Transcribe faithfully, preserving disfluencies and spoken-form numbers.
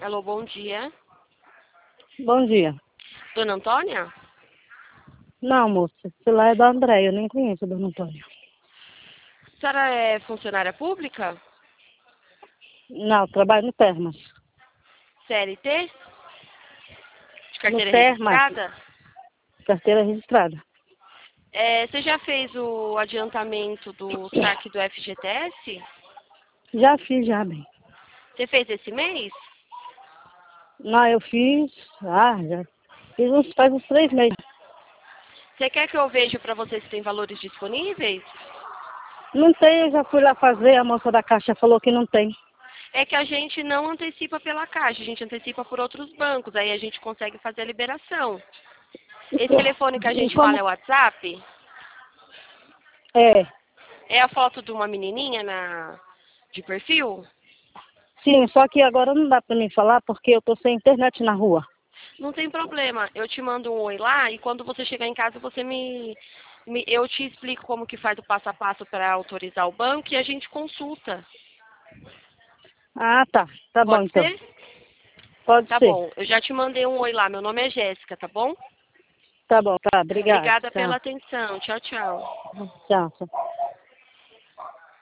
Alô, bom dia. Bom dia. Dona Antônia? Não, moça, esse lá é da Andréia, eu nem conheço a dona Antônia. A senhora é funcionária pública? Não, trabalho no Termas. C L T? De No carteira Termas, registrada? carteira registrada. É, você já fez o adiantamento do saque do F G T S? Já fiz, já, bem. Você fez esse mês? Não, eu fiz, ah, já fiz uns, faz uns três meses. Você quer que eu veja para você se tem valores disponíveis? Não tem, eu já fui lá fazer, a moça da caixa falou que não tem. É que a gente não antecipa pela Caixa, a gente antecipa por outros bancos, aí a gente consegue fazer a liberação. Esse telefone que a E gente fala como? é o WhatsApp? É, É a foto de uma menininha na de perfil? sim, só que agora não dá pra mim falar porque eu tô sem internet na rua. Não tem problema. Eu te mando um oi lá e quando você chegar em casa você me, me eu te explico como que faz o passo a passo para autorizar o banco e a gente consulta. Ah, tá, tá bom Pode então. ser? Pode Tá ser. bom. Eu já te mandei um oi lá. Meu nome é Jéssica, tá bom? Tá bom, tá, obrigado. Obrigada pela Tchau, atenção. Tchau, tchau. tchau, tchau.